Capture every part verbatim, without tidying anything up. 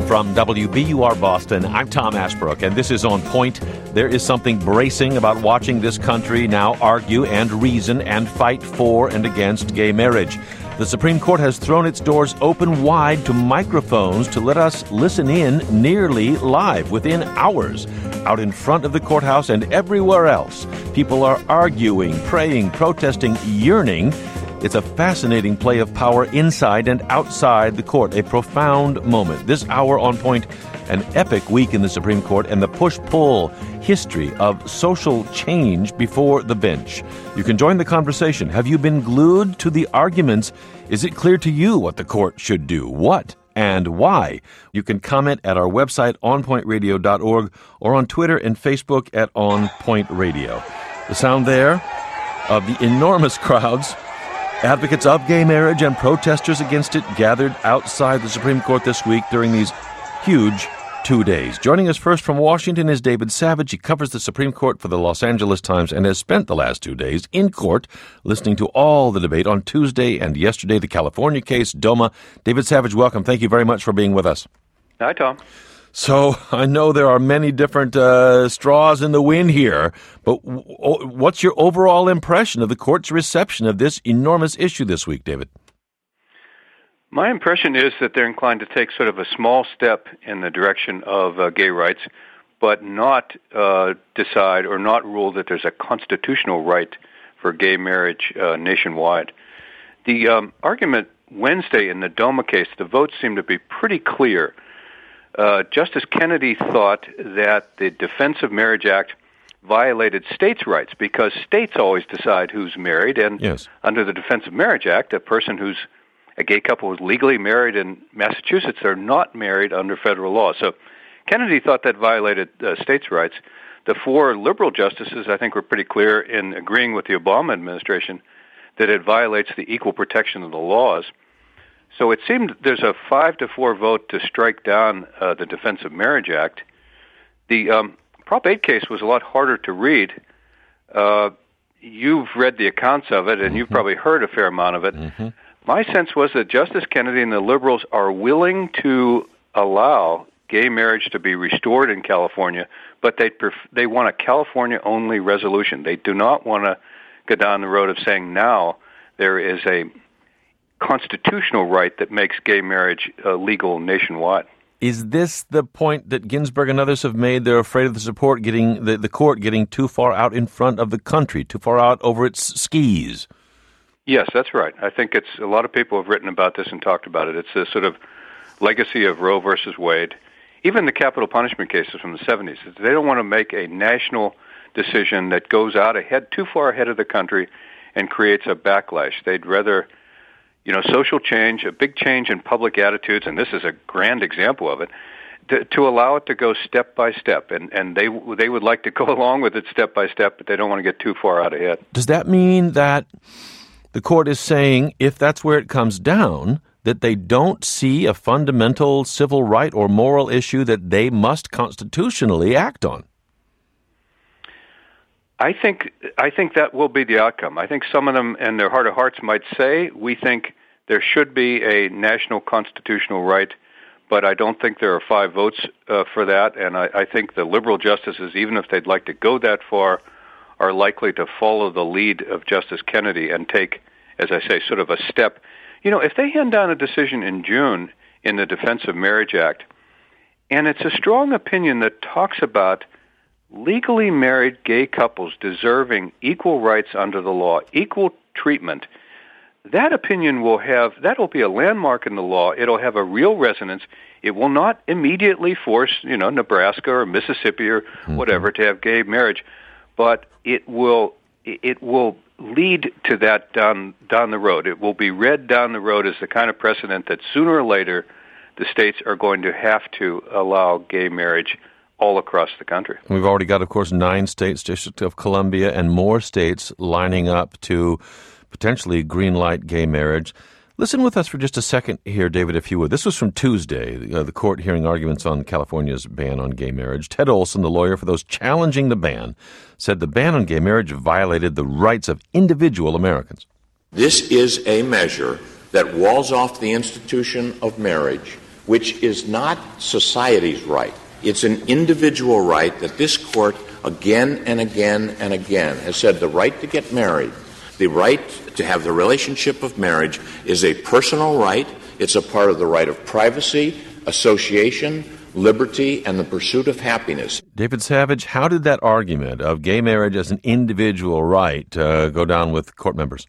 From W B U R Boston, I'm Tom Ashbrook, and this is On Point. There is something bracing about watching this country now argue and reason and fight for and against gay marriage. The Supreme Court has thrown its doors open wide to microphones to let us listen in nearly live within hours. Out in front of the courthouse and everywhere else, people are arguing, praying, protesting, yearning. It's a fascinating play of power inside and outside the court, a profound moment. This hour on Point, an epic week in the Supreme Court and the push-pull history of social change before the bench. You can join the conversation. Have you been glued to the arguments? Is it clear to you what the court should do? What and why? You can comment at our website, on point radio dot org, or on Twitter and Facebook at On Point Radio. The sound there of the enormous crowds, advocates of gay marriage and protesters against it, gathered outside the Supreme Court this week during these huge two days. Joining us first from Washington is David Savage. He covers the Supreme Court for the Los Angeles Times and has spent the last two days in court listening to all the debate on Tuesday and yesterday, the California case, DOMA. David Savage, welcome. Thank you very much for being with us. Hi, Tom. So I know there are many different uh, straws in the wind here, but w- what's your overall impression of the court's reception of this enormous issue this week, David? My impression is that they're inclined to take sort of a small step in the direction of uh, gay rights, but not uh, decide or not rule that there's a constitutional right for gay marriage uh, nationwide. The um, argument Wednesday in the DOMA case, the votes seem to be pretty clear. Uh, Justice Kennedy thought that the Defense of Marriage Act violated states' rights because states always decide who's married, and yes. Under the Defense of Marriage Act, a person who's a gay couple who's legally married in Massachusetts, they're not married under federal law. So Kennedy thought that violated uh, states' rights. The four liberal justices, I think, were pretty clear in agreeing with the Obama administration that it violates the equal protection of the laws. So it seemed there's a five to four vote to strike down uh, the Defense of Marriage Act. The um, Prop eight case was a lot harder to read. Uh, you've read the accounts of it, and mm-hmm. you've probably heard a fair amount of it. Mm-hmm. My sense was that Justice Kennedy and the liberals are willing to allow gay marriage to be restored in California, but they pref- they want a California-only resolution. They do not want to go down the road of saying now there is a constitutional right that makes gay marriage uh, legal nationwide. Is this the point that Ginsburg and others have made? They're afraid of the support getting the, the court getting too far out in front of the country, too far out over its skis. Yes, that's right. I think it's a lot of people have written about this and talked about it. It's a sort of legacy of Roe versus Wade. Even the capital punishment cases from the seventies, they don't want to make a national decision that goes out ahead, too far ahead of the country and creates a backlash. They'd rather, you know, social change, a big change in public attitudes, and this is a grand example of it, to, to allow it to go step by step. And, and they they would like to go along with it step by step, but they don't want to get too far out ahead. Does that mean that the court is saying, if that's where it comes down, that they don't see a fundamental civil right or moral issue that they must constitutionally act on? I think I think that will be the outcome. I think some of them, in their heart of hearts, might say, we think there should be a national constitutional right, but I don't think there are five votes uh, for that, and I, I think the liberal justices, even if they'd like to go that far, are likely to follow the lead of Justice Kennedy and take, as I say, sort of a step. You know, if they hand down a decision in June in the Defense of Marriage Act, and it's a strong opinion that talks about legally married gay couples deserving equal rights under the law, equal treatment, that opinion will have, that will be a landmark in the law. It'll have a real resonance. It will not immediately force, you know, Nebraska or Mississippi or mm-hmm. whatever to have gay marriage, but it will it will lead to that down down the road. It will be read down the road as the kind of precedent that sooner or later the states are going to have to allow gay marriage all across the country. We've already got, of course, nine states, District of Columbia, and more states lining up to potentially green-light gay marriage. Listen with us for just a second here, David, if you would. This was from Tuesday, uh, the court hearing arguments on California's ban on gay marriage. Ted Olson, the lawyer for those challenging the ban, said the ban on gay marriage violated the rights of individual Americans. This is a measure that walls off the institution of marriage, which is not society's right. It's an individual right that this court again and again and again has said the right to get married, the right to have the relationship of marriage is a personal right. It's a part of the right of privacy, association, liberty, and the pursuit of happiness. David Savage, how did that argument of gay marriage as an individual right uh, go down with court members?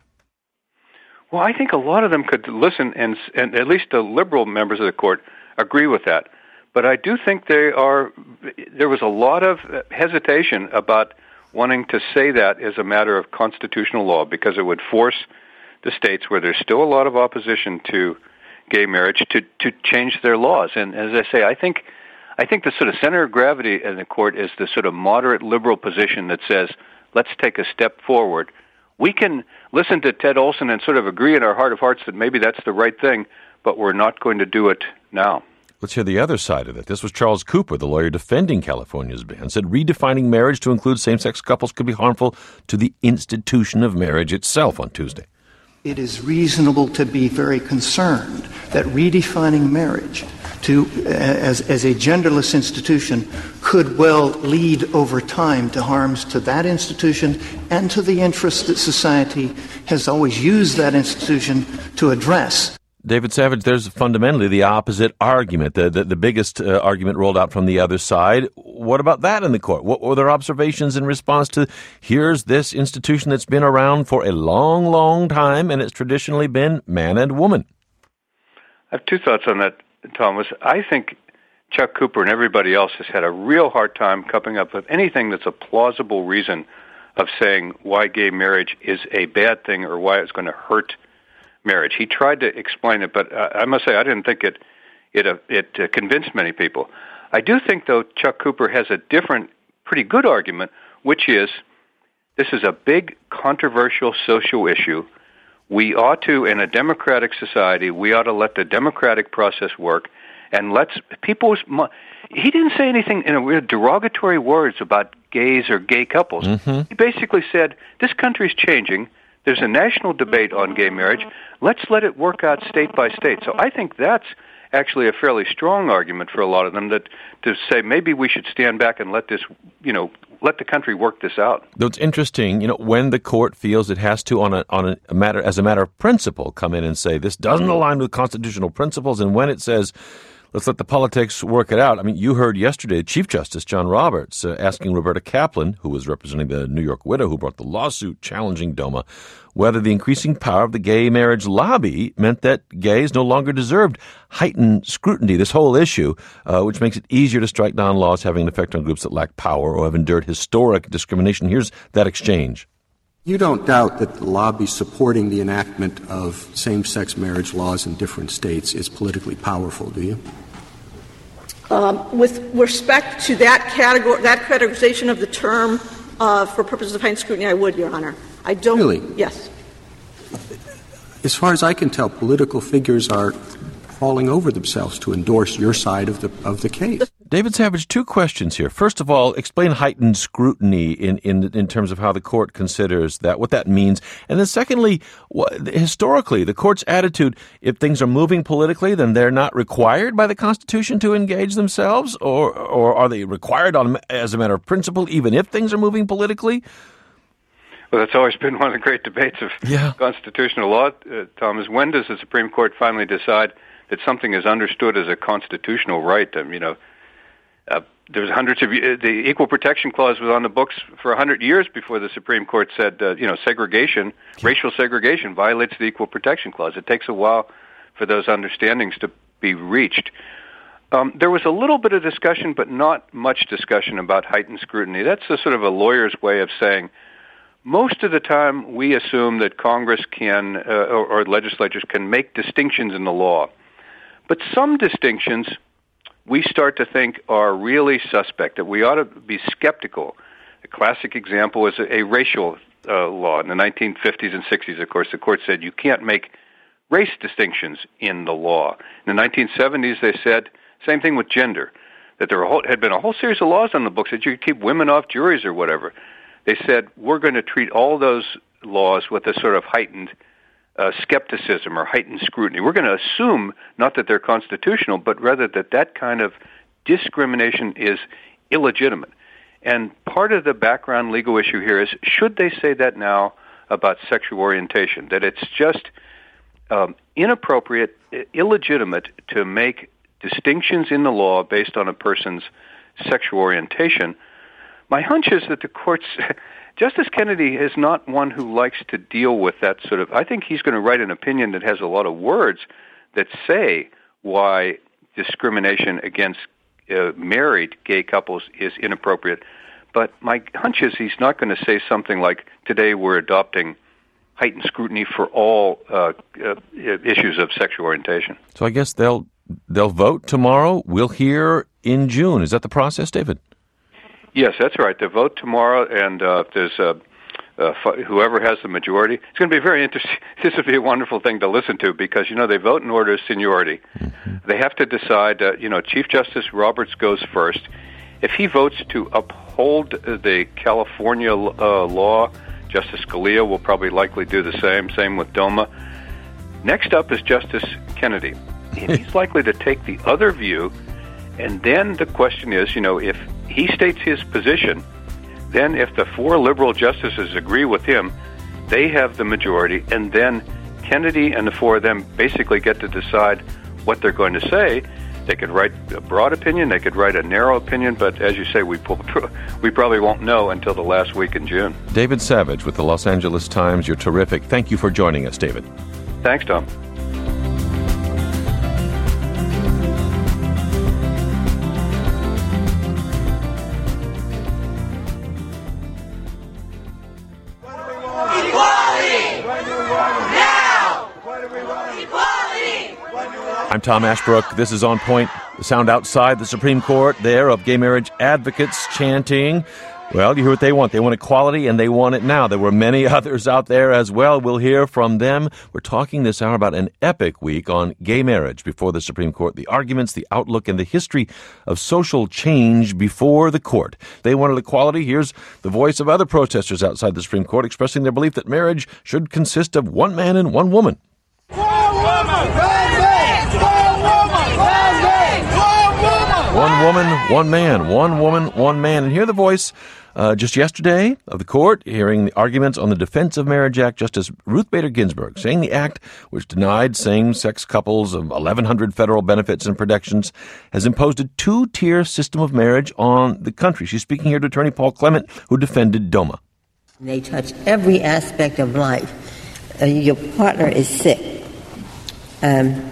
Well, I think a lot of them could listen, and, and at least the liberal members of the court agree with that. But I do think they are. There was a lot of hesitation about wanting to say that as a matter of constitutional law, because it would force the states where there's still a lot of opposition to gay marriage to, to change their laws. And as I say, I think I think the sort of center of gravity in the court is the sort of moderate liberal position that says, let's take a step forward. We can listen to Ted Olson and sort of agree in our heart of hearts that maybe that's the right thing, but we're not going to do it now. Let's hear the other side of it. This was Charles Cooper, the lawyer defending California's ban, said redefining marriage to include same-sex couples could be harmful to the institution of marriage itself on Tuesday. It is reasonable to be very concerned that redefining marriage to as, as a genderless institution could well lead over time to harms to that institution and to the interests that society has always used that institution to address. David Savage, there's fundamentally the opposite argument, the the, the biggest uh, argument rolled out from the other side. What about that in the court? What were their observations in response to, here's this institution that's been around for a long, long time, and it's traditionally been man and woman? I have two thoughts on that, Thomas. I think Chuck Cooper and everybody else has had a real hard time coming up with anything that's a plausible reason of saying why gay marriage is a bad thing or why it's going to hurt marriage. He tried to explain it, but uh, I must say I didn't think it it uh, it uh, convinced many people. I do think, though, Chuck Cooper has a different, pretty good argument, which is this is a big, controversial social issue. We ought to, in a democratic society, we ought to let the democratic process work, and let's people's. He didn't say anything in a weird derogatory words about gays or gay couples. Mm-hmm. He basically said this country's changing. There's a national debate on gay marriage. Let's let it work out state by state. So I think that's actually a fairly strong argument for a lot of them, that to say maybe we should stand back and let this, you know, let the country work this out. Though it's interesting, you know, when the court feels it has to, on a on a matter as a matter of principle, come in and say this doesn't align with constitutional principles, and when it says, let's let the politics work it out. I mean, you heard yesterday Chief Justice John Roberts uh, asking Roberta Kaplan, who was representing the New York widow who brought the lawsuit challenging DOMA, whether the increasing power of the gay marriage lobby meant that gays no longer deserved heightened scrutiny. This whole issue, uh, which makes it easier to strike down laws having an effect on groups that lack power or have endured historic discrimination. Here's that exchange. You don't doubt that the lobby supporting the enactment of same-sex marriage laws in different states is politically powerful, do you? Um, with respect to that category, that categorization of the term uh, for purposes of heightened scrutiny, I would, Your Honor. I don't. Really? Yes. As far as I can tell, political figures are falling over themselves to endorse your side of the of the case. David Savage, two questions here. First of all, explain heightened scrutiny in, in in terms of how the court considers that, what that means. And then secondly, what, historically, the court's attitude, if things are moving politically, then they're not required by the Constitution to engage themselves? Or or are they required on as a matter of principle, even if things are moving politically? Well, that's always been one of the great debates of yeah. constitutional law, uh, Thomas. When does the Supreme Court finally decide that something is understood as a constitutional right? Um, you know, uh, there's hundreds of the Equal Protection Clause was on the books for a hundred years before the Supreme Court said, uh, you know, segregation, racial segregation violates the Equal Protection Clause. It takes a while for those understandings to be reached. Um, there was a little bit of discussion, but not much discussion about heightened scrutiny. That's a sort of a lawyer's way of saying, most of the time, we assume that Congress can, uh, or, or legislatures can make distinctions in the law. But some distinctions we start to think are really suspect, that we ought to be skeptical. A classic example is a, a racial uh, law. In the nineteen fifties and sixties, of course, the court said you can't make race distinctions in the law. In the nineteen seventies, they said, same thing with gender, that there had been a whole series of laws on the books that you could keep women off juries or whatever. They said, we're going to treat all those laws with a sort of heightened uh, skepticism or heightened scrutiny. We're going to assume not that they're constitutional, but rather that that kind of discrimination is illegitimate. And part of the background legal issue here is, should they say that now about sexual orientation, that it's just um, inappropriate, illegitimate to make distinctions in the law based on a person's sexual orientation? My hunch is that the courts, Justice Kennedy is not one who likes to deal with that sort of, I think he's going to write an opinion that has a lot of words that say why discrimination against uh, married gay couples is inappropriate. But my hunch is he's not going to say something like, today we're adopting heightened scrutiny for all uh, uh, issues of sexual orientation. So I guess they'll they'll vote tomorrow. We'll hear in June. Is that the process, David? Yes, that's right. They vote tomorrow, and uh, if there's uh, uh, whoever has the majority. It's going to be very interesting. This would be a wonderful thing to listen to because, you know, they vote in order of seniority. Mm-hmm. They have to decide, uh, you know, Chief Justice Roberts goes first. If he votes to uphold the California uh, law, Justice Scalia will probably likely do the same. Same with DOMA. Next up is Justice Kennedy. And he's likely to take the other view. And then the question is, you know, if he states his position, then if the four liberal justices agree with him, they have the majority. And then Kennedy and the four of them basically get to decide what they're going to say. They could write a broad opinion, they could write a narrow opinion, but as you say, we we probably won't know until the last week in June. David Savage with the Los Angeles Times, you're terrific. Thank you for joining us, David. Thanks, Tom. I'm Tom Ashbrook. This is On Point. The sound outside the Supreme Court there of gay marriage advocates chanting. Well, you hear what they want. They want equality, and they want it now. There were many others out there as well. We'll hear from them. We're talking this hour about an epic week on gay marriage before the Supreme Court, the arguments, the outlook, and the history of social change before the court. They wanted equality. Here's the voice of other protesters outside the Supreme Court expressing their belief that marriage should consist of one man and one woman. One woman, one man, one woman, one man. And hear the voice uh, just yesterday of the court, hearing the arguments on the Defense of Marriage Act, Justice Ruth Bader Ginsburg, saying the act, which denied same-sex couples of eleven hundred federal benefits and protections, has imposed a two-tier system of marriage on the country. She's speaking here to Attorney Paul Clement, who defended DOMA. They touch every aspect of life. Uh, your partner is sick. Um,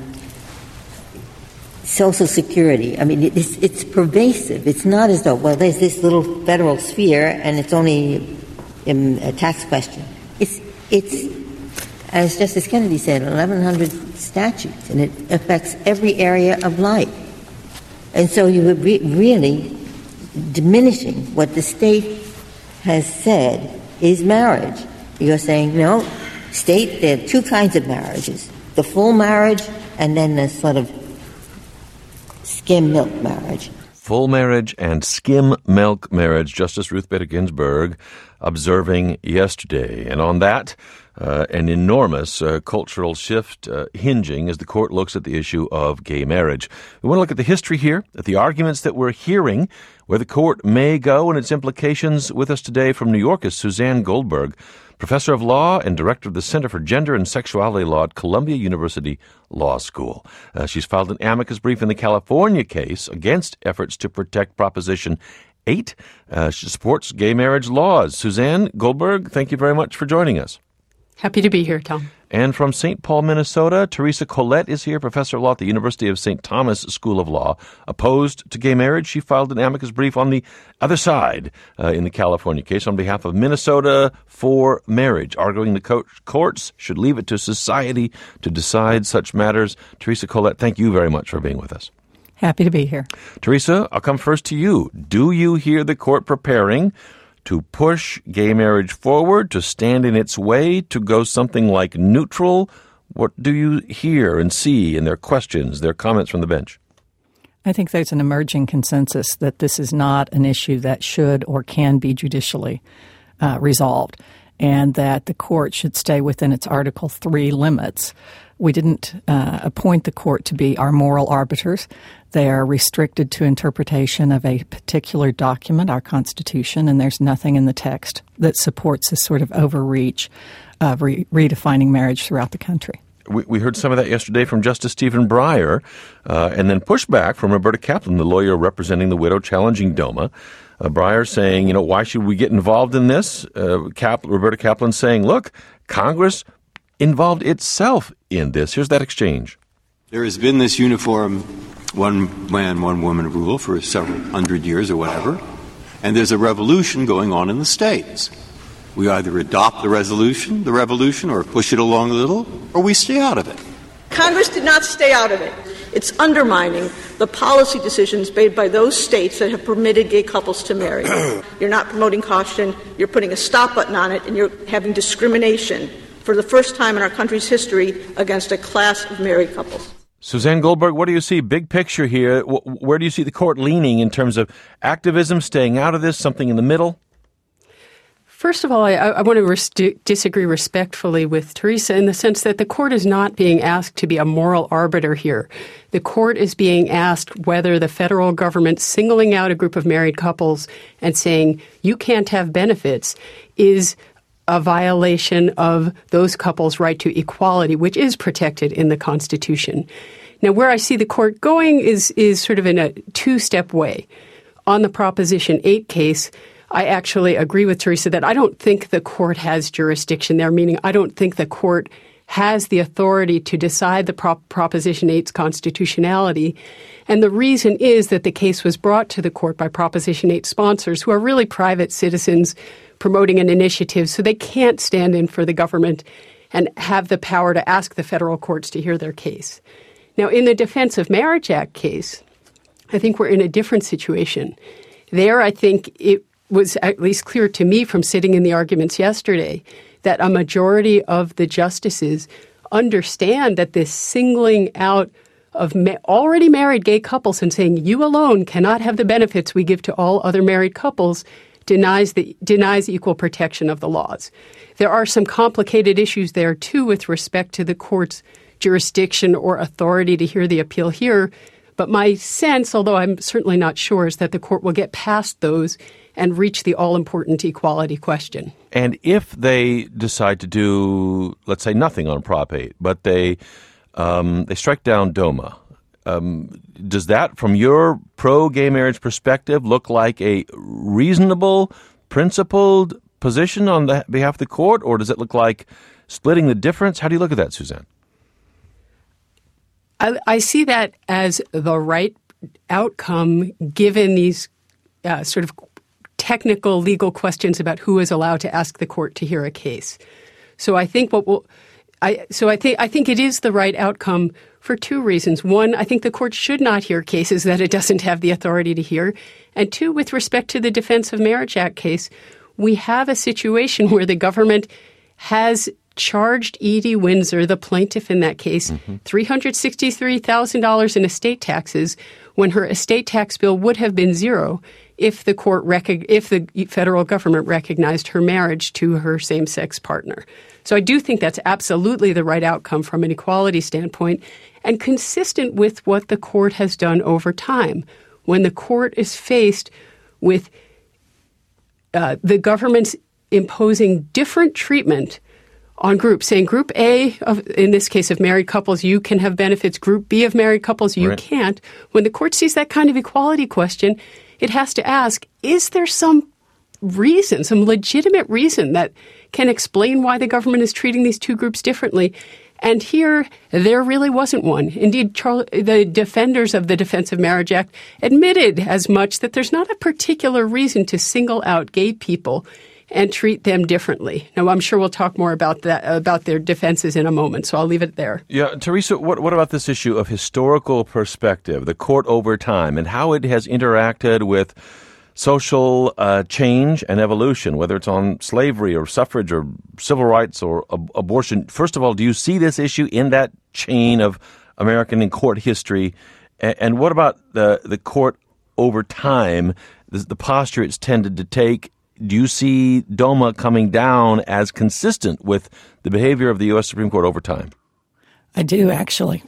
Social Security, I mean, it's, it's pervasive. It's not as though, well, there's this little federal sphere and it's only a tax question. It's, it's, as Justice Kennedy said, eleven hundred statutes, and it affects every area of life. And so you would be really diminishing what the state has said is marriage. You're saying, no, state, there are two kinds of marriages, the full marriage and then the sort of skim milk marriage. Full marriage and skim milk marriage, Justice Ruth Bader Ginsburg observing yesterday. And on that, uh, an enormous uh, cultural shift uh, hinging as the court looks at the issue of gay marriage. We want to look at the history here, at the arguments that we're hearing, where the court may go and its implications. With us today from New York is Suzanne Goldberg, professor of law and director of the Center for Gender and Sexuality Law at Columbia University Law School. Uh, she's filed an amicus brief in the California case against efforts to protect Proposition eight. Uh, she supports gay marriage laws. Suzanne Goldberg, thank you very much for joining us. Happy to be here, Tom. And from Saint Paul, Minnesota, Teresa Collette is here, professor of law at the University of Saint Thomas School of Law. Opposed to gay marriage, she filed an amicus brief on the other side uh, in the California case on behalf of Minnesota for Marriage, arguing the co- courts should leave it to society to decide such matters. Teresa Collette, thank you very much for being with us. Happy to be here. Teresa, I'll come first to you. Do you hear the court preparing to push gay marriage forward, to stand in its way, to go something like neutral? What do you hear and see in their questions, their comments from the bench? I think there's an emerging consensus that this is not an issue that should or can be judicially uh, resolved. and that the court should stay within its Article three limits. We didn't uh, appoint the court to be our moral arbiters. They are restricted to interpretation of a particular document, our Constitution, and there's nothing in the text that supports this sort of overreach of re- redefining marriage throughout the country. We, we heard some of that yesterday from Justice Stephen Breyer, uh, and then pushback from Roberta Kaplan, the lawyer representing the widow challenging DOMA. Uh, Breyer saying, you know, why should we get involved in this? Uh, Cap- Roberta Kaplan saying, look, Congress involved itself in this. Here's that exchange. There has been this uniform one man, one woman rule for several hundred years or whatever, and there's a revolution going on in the states. We either adopt the resolution, the revolution, or push it along a little, or we stay out of it. Congress did not stay out of it. It's undermining the policy decisions made by those states that have permitted gay couples to marry. You're not promoting caution, you're putting a stop button on it, and you're having discrimination for the first time in our country's history against a class of married couples. Suzanne Goldberg, what do you see? Big picture here. Where do you see the court leaning in terms of activism, staying out of this, something in the middle? First of all, I, I want to res- disagree respectfully with Teresa in the sense that the court is not being asked to be a moral arbiter here. The court is being asked whether the federal government singling out a group of married couples and saying you can't have benefits is a violation of those couples' right to equality, which is protected in the Constitution. Now, where I see the court going is is sort of in a two-step way. On the Proposition eight case, I actually agree with Teresa that I don't think the court has jurisdiction there, meaning I don't think the court has the authority to decide the Prop- Proposition eight's constitutionality. And the reason is that the case was brought to the court by Proposition eight sponsors, who are really private citizens promoting an initiative, so they can't stand in for the government and have the power to ask the federal courts to hear their case. Now, in the Defense of Marriage Act case, I think we're in a different situation. There, I think it was at least clear to me from sitting in the arguments yesterday that a majority of the justices understand that this singling out of ma- already married gay couples and saying you alone cannot have the benefits we give to all other married couples denies the denies equal protection of the laws. There are some complicated issues there, too, with respect to the court's jurisdiction or authority to hear the appeal here. But my sense, although I'm certainly not sure, is that the court will get past those and reach the all-important equality question. And if they decide to do, let's say, nothing on Prop eight, but they um, they strike down DOMA, um, does that, from your pro-gay marriage perspective, look like a reasonable, principled position on the behalf of the court, or does it look like splitting the difference? How do you look at that, Suzanne? I, I see that as the right outcome given these uh, sort of technical legal questions about who is allowed to ask the court to hear a case. So I think what will I so I think I think it is the right outcome for two reasons. One, I think the court should not hear cases that it doesn't have the authority to hear. And two, with respect to the Defense of Marriage Act case, we have a situation where the government has charged Edie Windsor, the plaintiff in that case, mm-hmm. three hundred sixty-three thousand dollars in estate taxes when her estate tax bill would have been zero if the court rec- if the federal government recognized her marriage to her same-sex partner. So I do think that's absolutely the right outcome from an equality standpoint and consistent with what the court has done over time. When the court is faced with uh, the government's imposing different treatment on groups, saying Group A, of, in this case of married couples, you can have benefits. Group B of married couples, you right. can't. When the court sees that kind of equality question, it has to ask, is there some reason, some legitimate reason that can explain why the government is treating these two groups differently? And here, there really wasn't one. Indeed, Charles, the defenders of the Defense of Marriage Act admitted as much that there's not a particular reason to single out gay people and treat them differently. Now, I'm sure we'll talk more about that, about their defenses in a moment, so I'll leave it there. Yeah, Teresa, what, what about this issue of historical perspective, the court over time, and how it has interacted with social uh, change and evolution, whether it's on slavery or suffrage or civil rights or ab- abortion? First of all, do you see this issue in that chain of American and court history? And, and what about the, the court over time, the, the posture it's tended to take? do you see DOMA coming down as consistent with the behavior of the U S Supreme Court over time? I do, actually.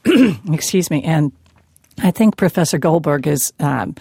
Excuse me. And I think Professor Goldberg is um,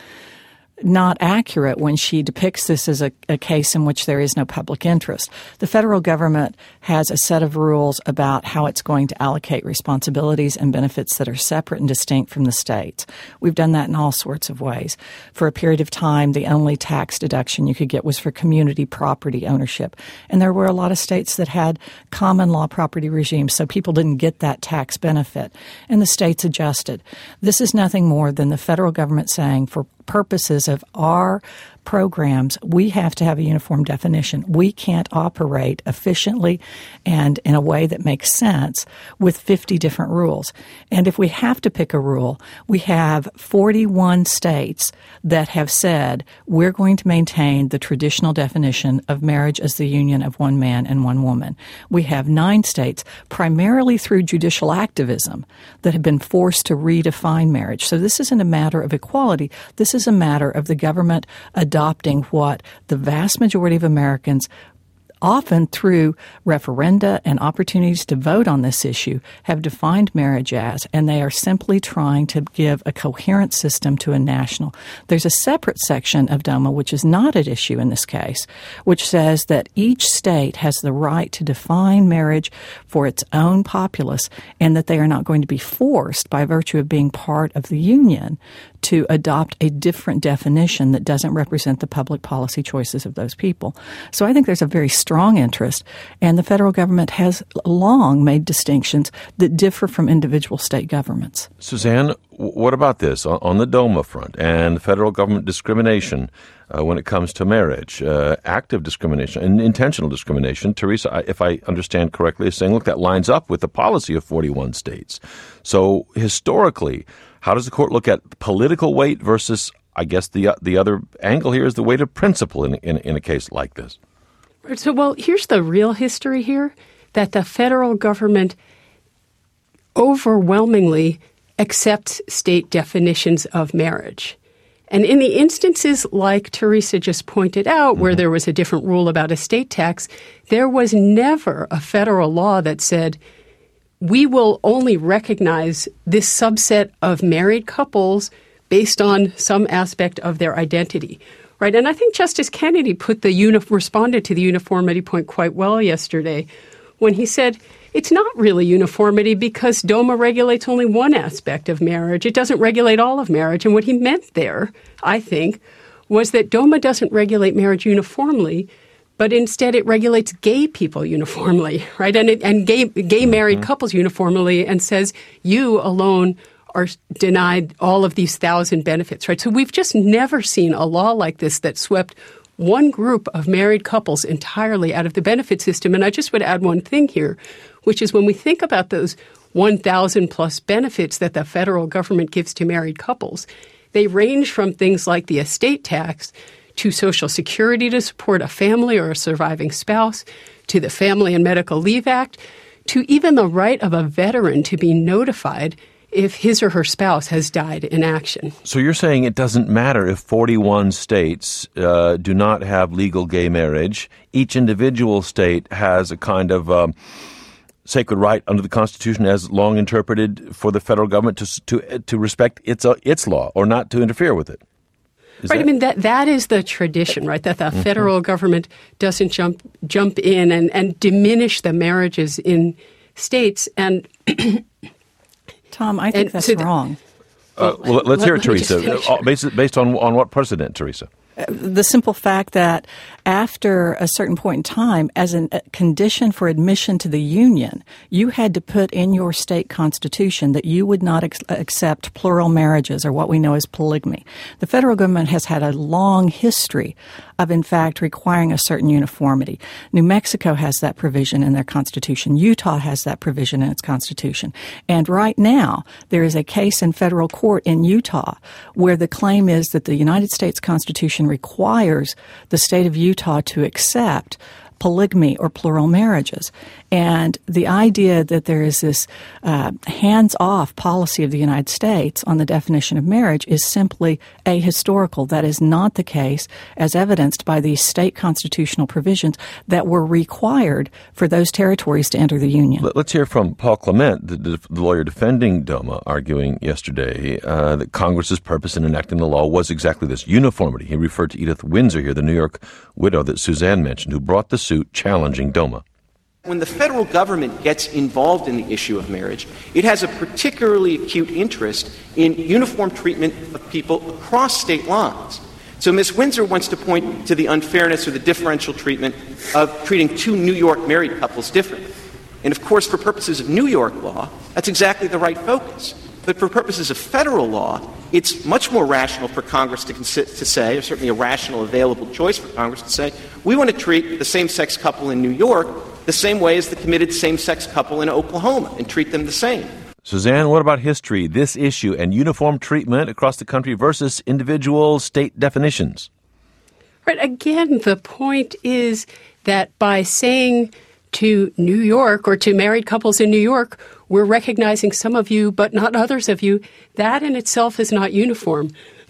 not accurate when she depicts this as a, a case in which there is no public interest. The federal government has a set of rules about how it's going to allocate responsibilities and benefits that are separate and distinct from the states. We've done that in all sorts of ways. For a period of time, the only tax deduction you could get was for community property ownership. And there were a lot of states that had common law property regimes, so people didn't get that tax benefit. And the states adjusted. This is nothing more than the federal government saying, for purposes of our programs, we have to have a uniform definition. We can't operate efficiently and in a way that makes sense with fifty different rules. And if we have to pick a rule, we have forty-one states that have said we're going to maintain the traditional definition of marriage as the union of one man and one woman. We have nine states, primarily through judicial activism, that have been forced to redefine marriage. So this isn't a matter of equality. This is a matter of the government adopting what the vast majority of Americans, often through referenda and opportunities to vote on this issue, have defined marriage as, and they are simply trying to give a coherent system to a national. There's a separate section of DOMA, which is not at issue in this case, which says that each state has the right to define marriage for its own populace and that they are not going to be forced by virtue of being part of the union to adopt a different definition that doesn't represent the public policy choices of those people. So I think there's a very strong interest, and the federal government has long made distinctions that differ from individual state governments. Suzanne, what about this on the DOMA front and federal government discrimination uh, when it comes to marriage, uh, active discrimination and intentional discrimination? Teresa, if I understand correctly, is saying, look, that lines up with the policy of forty-one states. So historically, how does the court look at political weight versus, I guess, the uh, the other angle here is the weight of principle in, in in a case like this? So, well, here's the real history here, that the federal government overwhelmingly accepts state definitions of marriage. And in the instances like Teresa just pointed out, where there was a different rule about estate tax, there was never a federal law that said, we will only recognize this subset of married couples based on some aspect of their identity. Right. And I think Justice Kennedy put the uni- responded to the uniformity point quite well yesterday when he said it's not really uniformity because DOMA regulates only one aspect of marriage. It doesn't regulate all of marriage. And what he meant there, I think, was that DOMA doesn't regulate marriage uniformly, but instead it regulates gay people uniformly, right? And it, and gay gay married mm-hmm. couples uniformly, and says you alone are denied all of these thousand benefits, right? So we've just never seen a law like this that swept one group of married couples entirely out of the benefit system. And I just would add one thing here, which is when we think about those one thousand plus benefits that the federal government gives to married couples, they range from things like the estate tax to Social Security to support a family or a surviving spouse, to the Family and Medical Leave Act, to even the right of a veteran to be notified if his or her spouse has died in action. So you're saying it doesn't matter if forty-one states uh, do not have legal gay marriage. Each individual state has a kind of um, sacred right under the Constitution, as long interpreted, for the federal government to to to respect its uh, its law or not to interfere with it. Is right. That? I mean, that that is the tradition, right? That the mm-hmm. federal government doesn't jump jump in and, and diminish the marriages in states. And Tom, I think that's so th- wrong. Uh, well, let's let, hear it, Teresa. Based, based on on what precedent, Teresa? The simple fact that after a certain point in time, as a condition for admission to the union, you had to put in your state constitution that you would not ex- accept plural marriages, or what we know as polygamy. The federal government has had a long history of, in fact, requiring a certain uniformity. New Mexico has that provision in their constitution. Utah has that provision in its constitution. And right now, there is a case in federal court in Utah where the claim is that the United States Constitution requires the state of Utah to accept polygamy or plural marriages. And the idea that there is this uh, hands-off policy of the United States on the definition of marriage is simply ahistorical. That is not the case, as evidenced by these state constitutional provisions that were required for those territories to enter the Union. Let's hear from Paul Clement, the, the lawyer defending DOMA, arguing yesterday uh, that Congress's purpose in enacting the law was exactly this, uniformity. He referred to Edith Windsor here, the New York widow that Suzanne mentioned, who brought the suit challenging DOMA. When the federal government gets involved in the issue of marriage, it has a particularly acute interest in uniform treatment of people across state lines. So Miz Windsor wants to point to the unfairness or the differential treatment of treating two New York married couples differently. And of course, for purposes of New York law, that's exactly the right focus. But for purposes of federal law, it's much more rational for Congress to, consi- to say, or certainly a rational available choice for Congress to say, we want to treat the same-sex couple in New York the same way as the committed same-sex couple in Oklahoma and treat them the same. Suzanne, what about history, this issue, and uniform treatment across the country versus individual state definitions? Right. Again, the point is that by saying to New York or to married couples in New York, we're recognizing some of you but not others of you, that in itself is not uniform.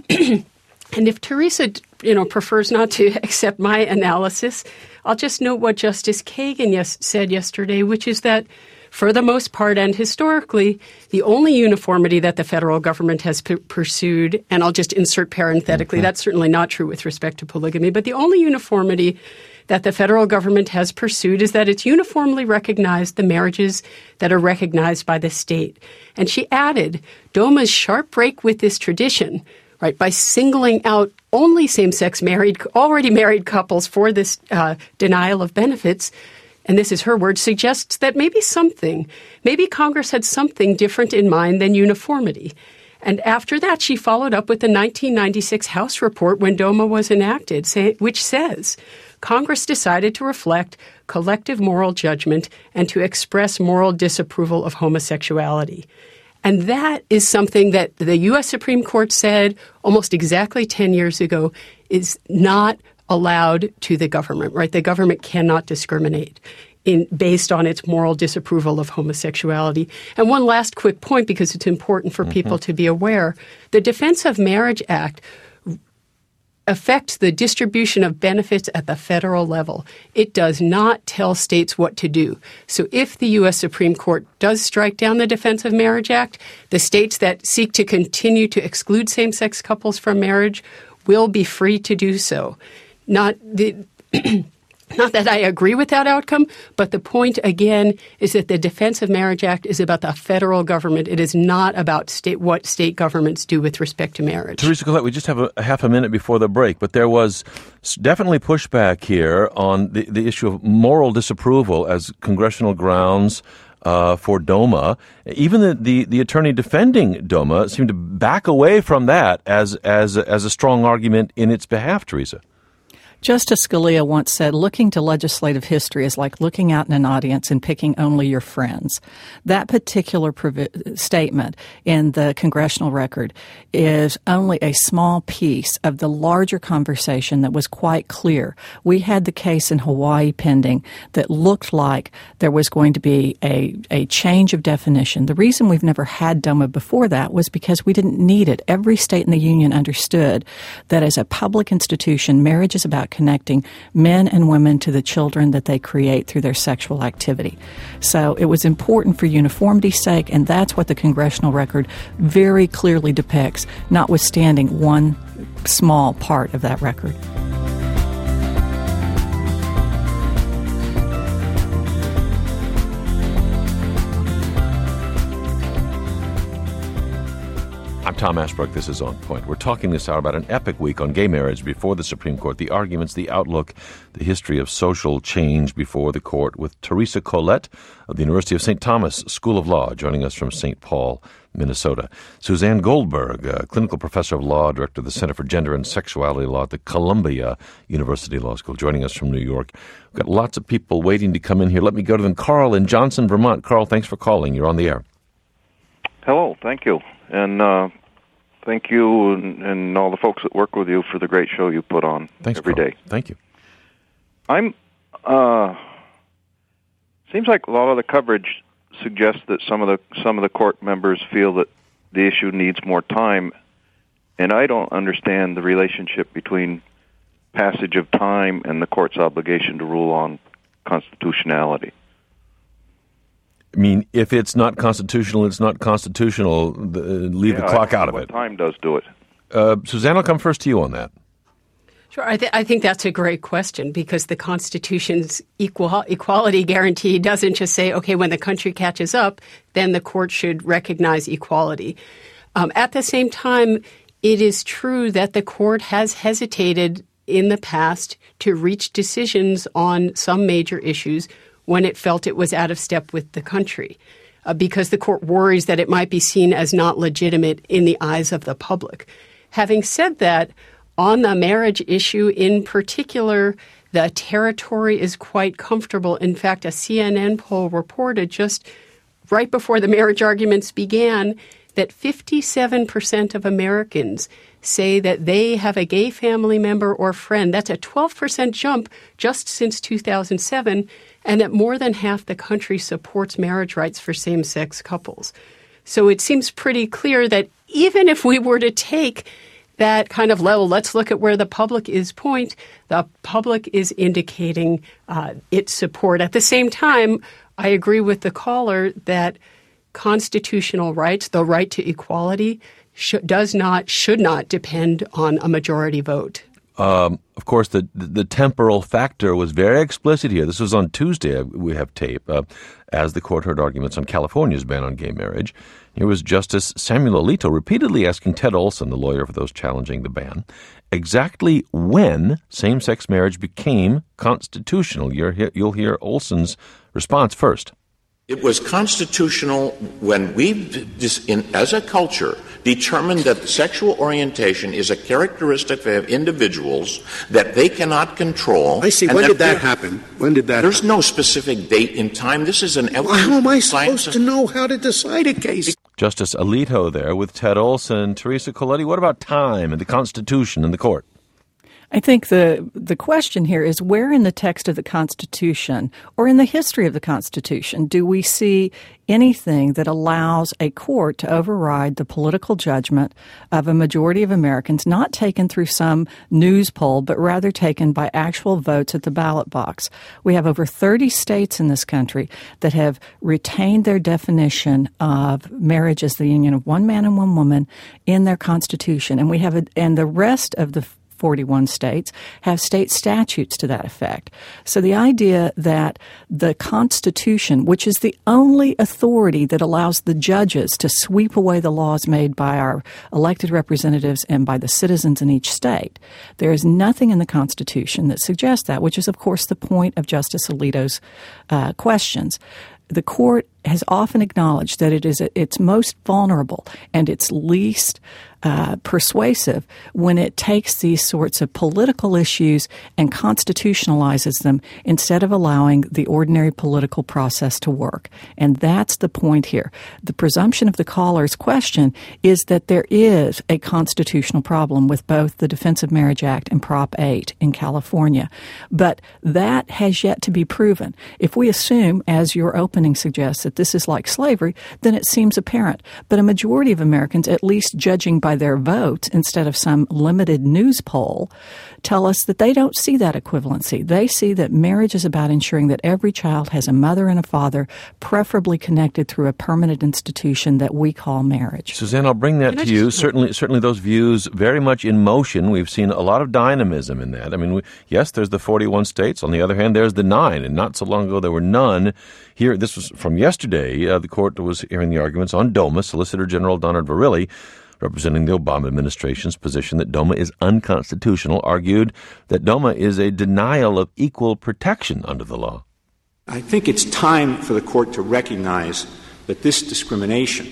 And if Teresa, you know, prefers not to accept my analysis, I'll just note what Justice Kagan yes, said yesterday, which is that for the most part and historically, the only uniformity that the federal government has p- pursued, and I'll just insert parenthetically, mm-hmm. that's certainly not true with respect to polygamy, but the only uniformity that the federal government has pursued is that it's uniformly recognized the marriages that are recognized by the state. And she added, DOMA's sharp break with this tradition, right, by singling out only same-sex married, already married couples for this uh, denial of benefits, and this is her word, suggests that maybe something, maybe Congress had something different in mind than uniformity. And after that, she followed up with the nineteen ninety-six House report when DOMA was enacted, say, which says, Congress decided to reflect collective moral judgment and to express moral disapproval of homosexuality. And that is something that the U S Supreme Court said almost exactly ten years ago is not allowed to the government, right? The government cannot discriminate in based on its moral disapproval of homosexuality. And one last quick point, because it's important for mm-hmm. people to be aware, the Defense of Marriage Act affects the distribution of benefits at the federal level. It does not tell states what to do. So if the U S Supreme Court does strike down the Defense of Marriage Act, the states that seek to continue to exclude same-sex couples from marriage will be free to do so. Not the Not that I agree with that outcome, but the point, again, is that the Defense of Marriage Act is about the federal government. It is not about state what state governments do with respect to marriage. Teresa Collette, we just have a, a half a minute before the break, but there was definitely pushback here on the, the issue of moral disapproval as congressional grounds uh, for DOMA. Even the, the, the attorney defending DOMA seemed to back away from that as, as, as a strong argument in its behalf, Teresa. Justice Scalia once said, looking to legislative history is like looking out in an audience and picking only your friends. That particular provi- statement in the congressional record is only a small piece of the larger conversation that was quite clear. We had the case in Hawaii pending that looked like there was going to be a, a change of definition. The reason we've never had DOMA before that was because we didn't need it. Every state in the union understood that as a public institution, marriage is about connecting men and women to the children that they create through their sexual activity. So it was important for uniformity's sake, and that's what the congressional record very clearly depicts, notwithstanding one small part of that record. I'm Tom Ashbrook. This is On Point. We're talking this hour about an epic week on gay marriage before the Supreme Court, the arguments, the outlook, the history of social change before the court, with Teresa Collette of the University of Saint Thomas School of Law, joining us from Saint Paul, Minnesota. Suzanne Goldberg, a clinical professor of law, director of the Center for Gender and Sexuality Law at the Columbia University Law School, joining us from New York. We've got lots of people waiting to come in here. Let me go to them. Carl in Johnson, Vermont. Carl, thanks for calling. You're on the air. Hello, thank you. And uh, thank you and, and all the folks that work with you for the great show you put on Thanks, every Carl. day. Thank you. I'm uh, seems like a lot of the coverage suggests that some of the some of the court members feel that the issue needs more time, and I don't understand the relationship between passage of time and the court's obligation to rule on constitutionality. I mean, if it's not constitutional, it's not constitutional. The, leave yeah, the clock out of what it. Time does do it. Uh, Suzanne, I'll come first to you on that. Sure. I, th- I think that's a great question because the Constitution's equal equality guarantee doesn't just say, okay, when the country catches up, then the court should recognize equality. Um, at the same time, it is true that the court has hesitated in the past to reach decisions on some major issues when it felt it was out of step with the country uh, because the court worries that it might be seen as not legitimate in the eyes of the public. Having said that, on the marriage issue in particular, the territory is quite comfortable. In fact, a C N N poll reported just right before the marriage arguments began that fifty-seven percent of Americans say that they have a gay family member or friend. That's a twelve percent jump just since two thousand seven, and that more than half the country supports marriage rights for same-sex couples. So it seems pretty clear that even if we were to take that kind of level, let's look at where the public is point, the public is indicating uh, its support. At the same time, I agree with the caller that constitutional rights, the right to equality, sh- does not, should not depend on a majority vote. Um, of course, the, the temporal factor was very explicit here. This was on Tuesday. We have tape uh, as the court heard arguments on California's ban on gay marriage. Here was Justice Samuel Alito repeatedly asking Ted Olson, the lawyer for those challenging the ban, exactly when same-sex marriage became constitutional. You're, you'll hear Olson's response first. It was constitutional when we, as a culture, determined that sexual orientation is a characteristic of individuals that they cannot control. I see. When did that happen? When did that There's happen? no specific date in time. This is an evolution. Well, how am I supposed to know how to decide a case? Justice Alito there with Ted Olson. Teresa Coletti, what about time and the Constitution and the court? I think the the question here is where in the text of the Constitution or in the history of the Constitution do we see anything that allows a court to override the political judgment of a majority of Americans, not taken through some news poll, but rather taken by actual votes at the ballot box? We have over thirty states in this country that have retained their definition of marriage as the union of one man and one woman in their Constitution, and we have a, and the rest of the forty-one states have state statutes to that effect. So the idea that the Constitution, which is the only authority that allows the judges to sweep away the laws made by our elected representatives and by the citizens in each state, there is nothing in the Constitution that suggests that, which is, of course, the point of Justice Alito's uh, questions. The court has often acknowledged that it is its most vulnerable and its least uh, persuasive when it takes these sorts of political issues and constitutionalizes them instead of allowing the ordinary political process to work. And that's the point here. The presumption of the caller's question is that there is a constitutional problem with both the Defense of Marriage Act and Prop eight in California. But that has yet to be proven. If we assume, as your opening suggests, that this is like slavery, then it seems apparent. But a majority of Americans, at least judging by their votes instead of some limited news poll, tell us that they don't see that equivalency. They see that marriage is about ensuring that every child has a mother and a father, preferably connected through a permanent institution that we call marriage. Suzanne, I'll bring that Can to you. Certainly, certainly those views very much in motion. We've seen a lot of dynamism in that. I mean, we, yes, there's the forty-one states. On the other hand, there's the nine, and not so long ago there were none. Here, this was from yesterday. Uh, the court was hearing the arguments on DOMA. Solicitor General Donald Verrilli, representing the Obama administration's position that DOMA is unconstitutional, argued that DOMA is a denial of equal protection under the law. I think it's time for the court to recognize that this discrimination,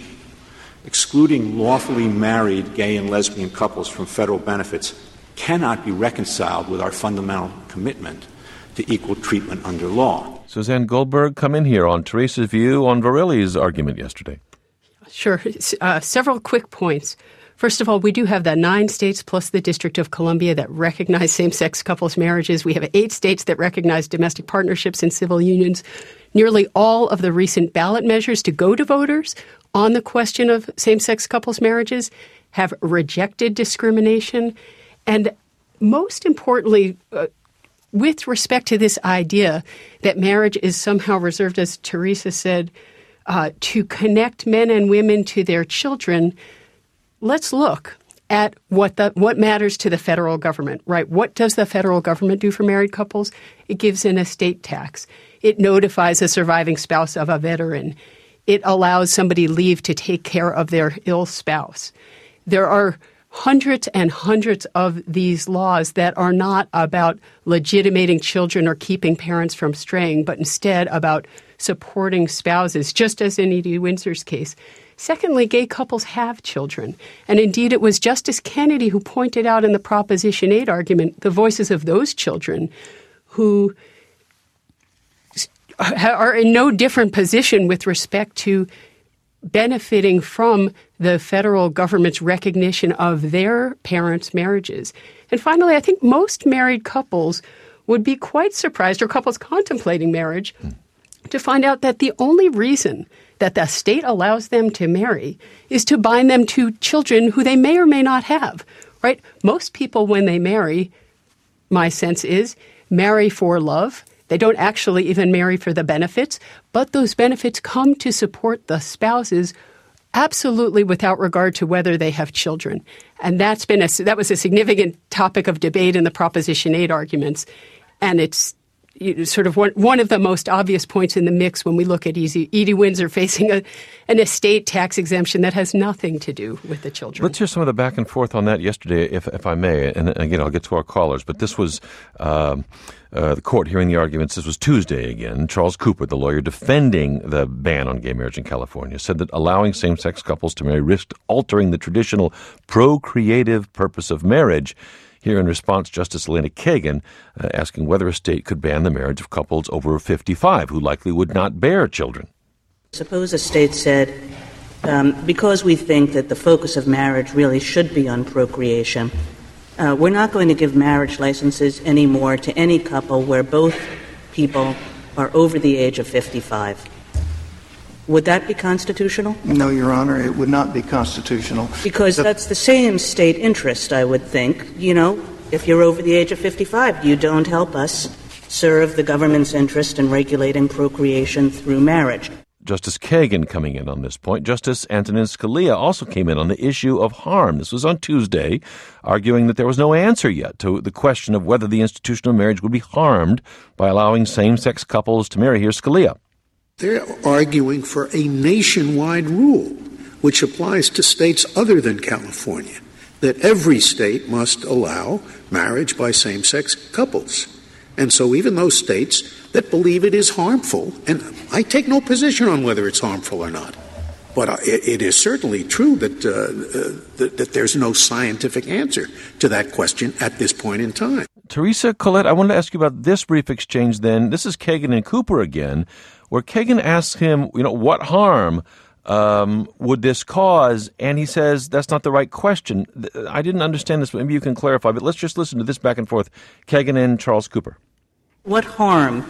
excluding lawfully married gay and lesbian couples from federal benefits, cannot be reconciled with our fundamental commitment to equal treatment under law. Suzanne Goldberg, come in here on Teresa's view on Verrilli's argument yesterday. Sure. Uh, several quick points. First of all, we do have the nine states plus the District of Columbia that recognize same-sex couples marriages. We have eight states that recognize domestic partnerships and civil unions. Nearly all of the recent ballot measures to go to voters on the question of same-sex couples marriages have rejected discrimination. And most importantly, uh, with respect to this idea that marriage is somehow reserved, as Teresa said, uh, to connect men and women to their children, let's look at what the what matters to the federal government, right? What does the federal government do for married couples? It gives an estate tax. It notifies a surviving spouse of a veteran. It allows somebody leave to take care of their ill spouse. There are hundreds and hundreds of these laws that are not about legitimating children or keeping parents from straying, but instead about supporting spouses, just as in Edie Windsor's case. Secondly, gay couples have children. And indeed, it was Justice Kennedy who pointed out in the Proposition eight argument the voices of those children who are in no different position with respect to benefiting from the federal government's recognition of their parents' marriages. And finally, I think most married couples would be quite surprised, or couples contemplating marriage, to find out that the only reason that the state allows them to marry is to bind them to children who they may or may not have, right? Most people, when they marry, my sense is, marry for love. They don't actually even marry for the benefits, but those benefits come to support the spouses absolutely without regard to whether they have children. And that's been a, that was a significant topic of debate in the Proposition eight arguments. And it's sort of one, one of the most obvious points in the mix when we look at Edie, Edie Windsor facing a, an estate tax exemption that has nothing to do with the children. Let's hear some of the back and forth on that yesterday, if if I may. And again, I'll get to our callers. But this was um, uh, the court hearing the arguments. This was Tuesday again. Charles Cooper, the lawyer defending the ban on gay marriage in California, said that allowing same-sex couples to marry risked altering the traditional procreative purpose of marriage. Here in response, Justice Elena Kagan uh, asking whether a state could ban the marriage of couples over fifty-five who likely would not bear children. Suppose a state said, um, because we think that the focus of marriage really should be on procreation, uh, we're not going to give marriage licenses anymore to any couple where both people are over the age of fifty-five. Would that be constitutional? No, Your Honor, it would not be constitutional. Because the, that's the same state interest, I would think. You know, if you're over the age of fifty-five, you don't help us serve the government's interest in regulating procreation through marriage. Justice Kagan coming in on this point. Justice Antonin Scalia also came in on the issue of harm. This was on Tuesday, arguing that there was no answer yet to the question of whether the institution of marriage would be harmed by allowing same-sex couples to marry. Here's Scalia. They're arguing for a nationwide rule, which applies to states other than California, that every state must allow marriage by same-sex couples. And so even those states that believe it is harmful, and I take no position on whether it's harmful or not, but it, it is certainly true that, uh, uh, that, that there's no scientific answer to that question at this point in time. Teresa, Colette, I wanted to ask you about this brief exchange then. This is Kagan and Cooper again, where Kagan asks him, you know, what harm um, would this cause? And he says that's not the right question. I didn't understand this, but maybe you can clarify. But let's just listen to this back and forth. Kagan and Charles Cooper. What harm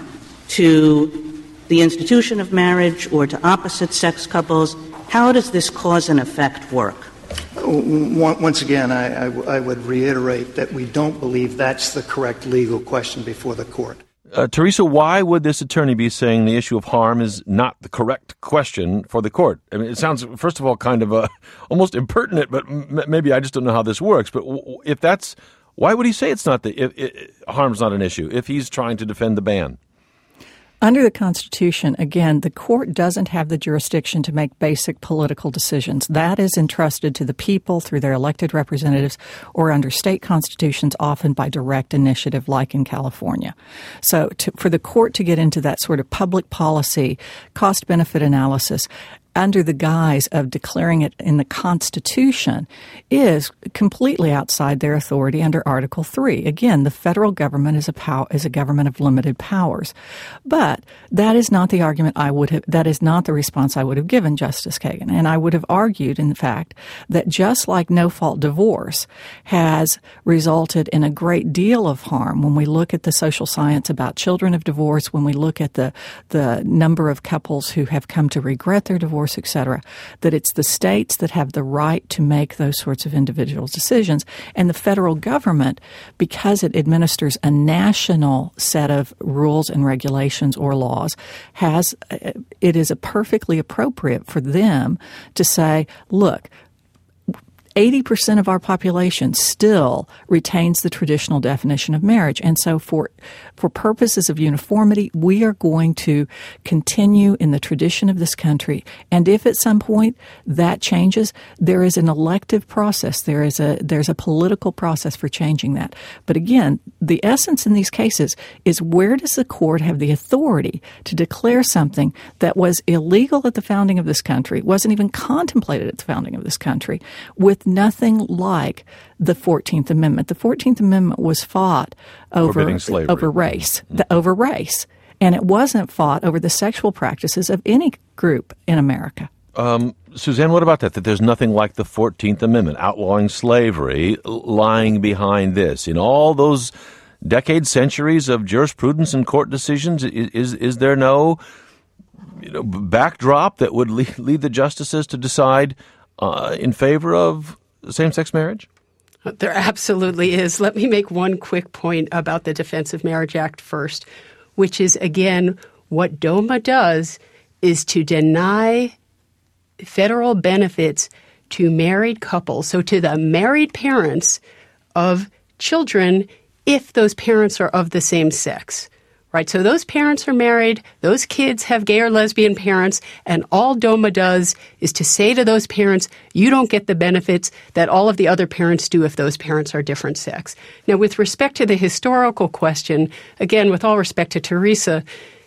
to the institution of marriage or to opposite-sex couples? How does this cause and effect work? Once again, I, I, I would reiterate that we don't believe that's the correct legal question before the court. Uh, Teresa, why would this attorney be saying the issue of harm is not the correct question for the court? I mean, it sounds, first of all, kind of uh, almost impertinent, but m- maybe I just don't know how this works. But w- if that's, why would he say it's not the if, if, harm's not an issue if he's trying to defend the ban? Under the Constitution, again, the court doesn't have the jurisdiction to make basic political decisions. That is entrusted to the people through their elected representatives or under state constitutions, often by direct initiative like in California. So to, for the court to get into that sort of public policy, cost-benefit analysis, under the guise of declaring it in the Constitution is completely outside their authority under Article three. Again, the federal government is a pow- is a government of limited powers. But that is not the argument I would have, that is not the response I would have given Justice Kagan. And I would have argued, in fact, that just like no-fault divorce has resulted in a great deal of harm when we look at the social science about children of divorce, when we look at the, the number of couples who have come to regret their divorce, et cetera, that it's the states that have the right to make those sorts of individual decisions. And the federal government, because it administers a national set of rules and regulations or laws, has it is a perfectly appropriate for them to say, look, eighty percent of our population still retains the traditional definition of marriage. And so for for purposes of uniformity, we are going to continue in the tradition of this country. And if at some point that changes, there is an elective process. There is a there's a political process for changing that. But again, the essence in these cases is, where does the court have the authority to declare something that was illegal at the founding of this country, wasn't even contemplated at the founding of this country, with nothing like the fourteenth Amendment. The fourteenth Amendment was fought over over race, the, over race, and it wasn't fought over the sexual practices of any group in America. Um, Suzanne, what about that? That there's nothing like the fourteenth Amendment outlawing slavery lying behind this. In all those decades, centuries of jurisprudence and court decisions, is is, is there no you know, backdrop that would lead, lead the justices to decide uh, in favor of same-sex marriage? There absolutely is. Let me make one quick point about the Defense of Marriage Act first, which is, again, what DOMA does is to deny federal benefits to married couples, so to the married parents of children, if those parents are of the same sex. Right, so those parents are married, those kids have gay or lesbian parents, and all DOMA does is to say to those parents, you don't get the benefits that all of the other parents do if those parents are different sex. Now, with respect to the historical question, again, with all respect to Teresa,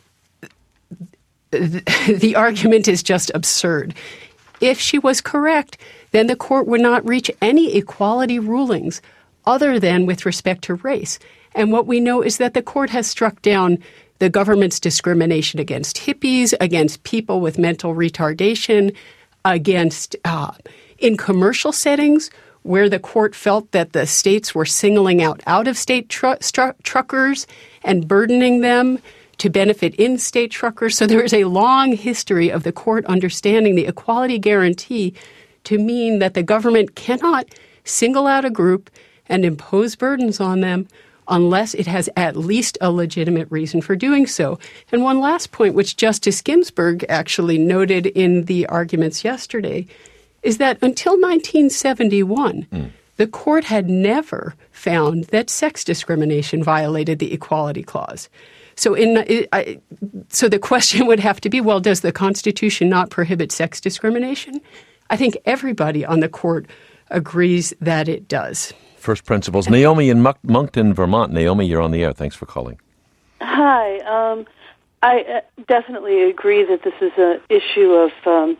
the argument is just absurd. If she was correct, then the court would not reach any equality rulings other than with respect to race. And what we know is that the court has struck down the government's discrimination against hippies, against people with mental retardation, against uh, in commercial settings where the court felt that the states were singling out out-of-state tru- stru- truckers and burdening them to benefit in-state truckers. So there is a long history of the court understanding the equality guarantee to mean that the government cannot single out a group and impose burdens on them unless it has at least a legitimate reason for doing so. And one last point, which Justice Ginsburg actually noted in the arguments yesterday, is that until nineteen seventy-one, mm. the court had never found that sex discrimination violated the Equality Clause. So, in it, I, so the question would have to be, well, does the Constitution not prohibit sex discrimination? I think everybody on the court agrees that it does. First principles. Naomi in Monk- Moncton, Vermont. Naomi, you're on the air. Thanks for calling. Hi. Um, I uh, definitely agree that this is an issue of um,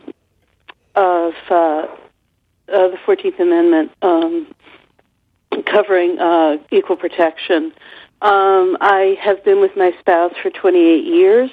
of uh, uh, the fourteenth Amendment um, covering uh, equal protection. Um, I have been with my spouse for twenty-eight years,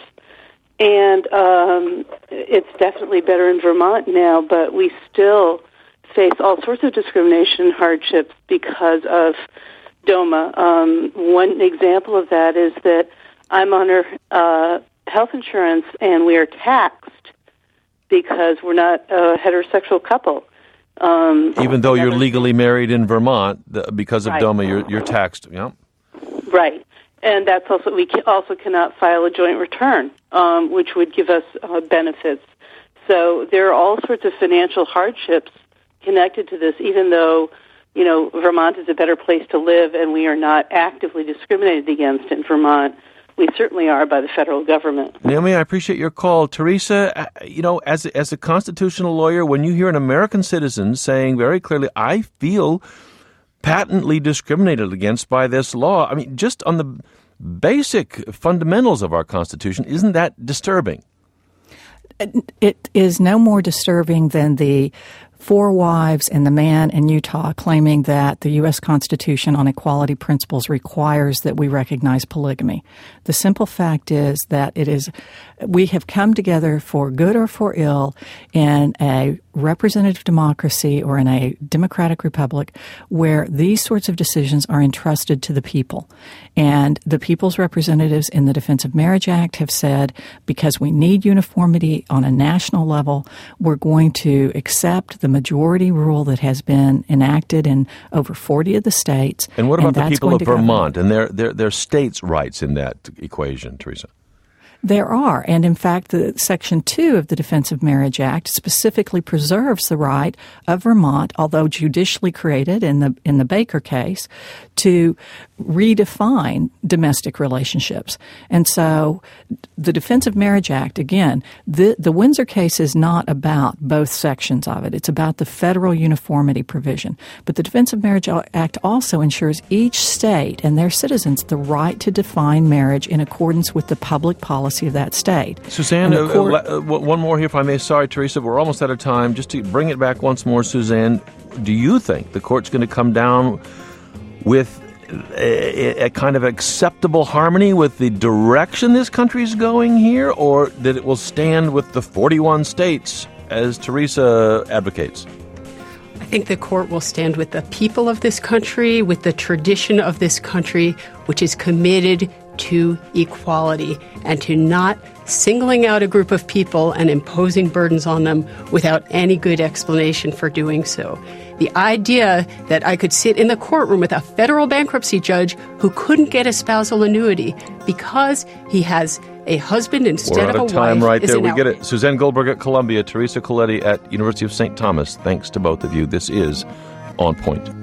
and um, it's definitely better in Vermont now, but we still face all sorts of discrimination and hardships because of DOMA. Um, one example of that is that I'm on her uh, health insurance, and we are taxed because we're not a heterosexual couple. Um, Even though you're legally married in Vermont, the, because of right. DOMA, you're, you're taxed. Yeah. Right. And that's also, we can also cannot file a joint return, um, which would give us uh, benefits. So there are all sorts of financial hardships connected to this, even though, you know, Vermont is a better place to live and we are not actively discriminated against in Vermont. We certainly are by the federal government. Naomi, I appreciate your call. Teresa, you know, as a, as a constitutional lawyer, when you hear an American citizen saying very clearly, I feel patently discriminated against by this law, I mean, just on the basic fundamentals of our Constitution, isn't that disturbing? It is no more disturbing than the four wives and the man in Utah claiming that the U S Constitution on equality principles requires that we recognize polygamy. The simple fact is that it is, we have come together for good or for ill in a representative democracy or in a democratic republic where these sorts of decisions are entrusted to the people. And the people's representatives in the Defense of Marriage Act have said, because we need uniformity on a national level, we're going to accept the majority rule that has been enacted in over forty of the states. And what about and the people of Vermont govern. and their, their, their states' rights in that equation, Teresa? There are. And in fact, the Section two of the Defense of Marriage Act specifically preserves the right of Vermont, although judicially created in the in the Baker case, to redefine domestic relationships. And so the Defense of Marriage Act, again, the, the Windsor case is not about both sections of it. It's about the federal uniformity provision. But the Defense of Marriage Act also ensures each state and their citizens the right to define marriage in accordance with the public policy of that state. Suzanne, uh, court, uh, one more here if I may. Sorry, Teresa, we're almost out of time. Just to bring it back once more, Suzanne, do you think the court's going to come down with a, a kind of acceptable harmony with the direction this country is going here, or that it will stand with the forty-one states as Teresa advocates? I think the court will stand with the people of this country, with the tradition of this country, which is committed to equality and to not singling out a group of people and imposing burdens on them without any good explanation for doing so. The idea that I could sit in the courtroom with a federal bankruptcy judge who couldn't get a spousal annuity because he has a husband instead of a wife. We're out of time right there. We out- get it. Suzanne Goldberg at Columbia, Teresa Coletti at University of Saint Thomas. Thanks to both of you. This is On Point.